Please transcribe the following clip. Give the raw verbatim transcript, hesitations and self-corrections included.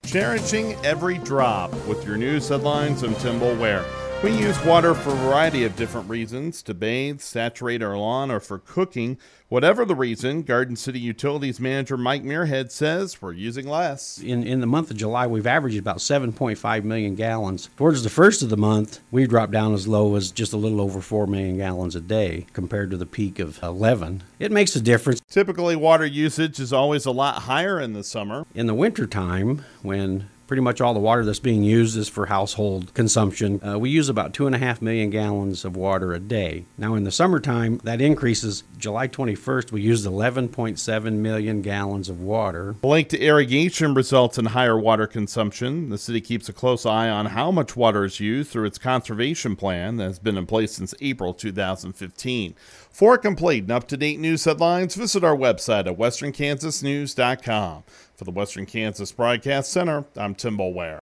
cherishing every drop. With your news headlines, I'm Tim Boulware. We use water for a variety of different reasons, to bathe, saturate our lawn, or for cooking. Whatever the reason, Garden City Utilities Manager Mike Muirhead says we're using less. In in the month of July, we've averaged about seven point five million gallons. Towards the first of the month, we dropped down as low as just a little over four million gallons a day compared to the peak of eleven. It makes a difference. Typically, water usage is always a lot higher in the summer. In the wintertime, when pretty much all the water that's being used is for household consumption, Uh, we use about two and a half million gallons of water a day. Now in the summertime, that increases. July twenty-first, we used eleven point seven million gallons of water. The link to irrigation results in higher water consumption. The city keeps a close eye on how much water is used through its conservation plan that has been in place since April two thousand fifteen. For complete and up-to-date news headlines, visit our website at western kansas news dot com. For the Western Kansas Broadcast Center, I'm Tim Boulware.